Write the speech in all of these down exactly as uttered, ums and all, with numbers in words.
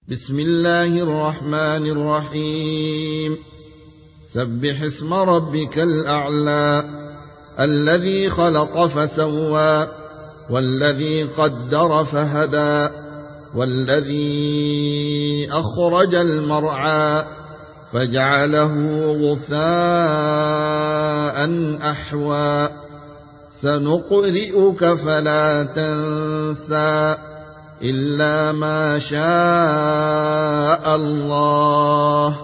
بسم الله الرحمن الرحيم سبح اسم ربك الأعلى الذي خلق فسوى والذي قدر فهدى والذي أخرج المرعى فجعله غثاء أحوى سنقرئك فلا تنسى إلا ما شاء الله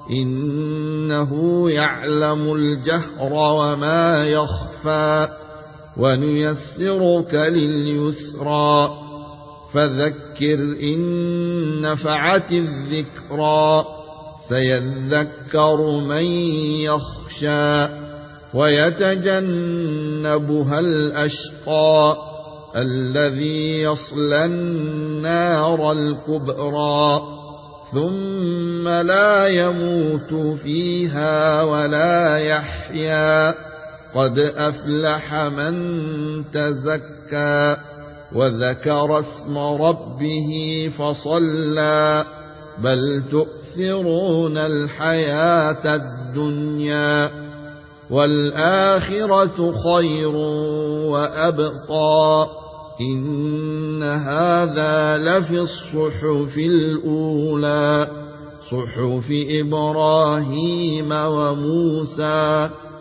إنه يعلم الجهر وما يخفى ونيسرك لليسرى فذكر إن نفعت الذكرى سيذكر من يخشى ويتجنبها الأشقى الذي يصلى النار الكبرى ثم لا يموت فيها ولا يحيا قد أفلح من تزكى وذكر اسم ربه فصلى بل تؤثرون الحياة الدنيا والآخرة خير وأبقى إن هذا لفي الصحف الأولى صحف إبراهيم وموسى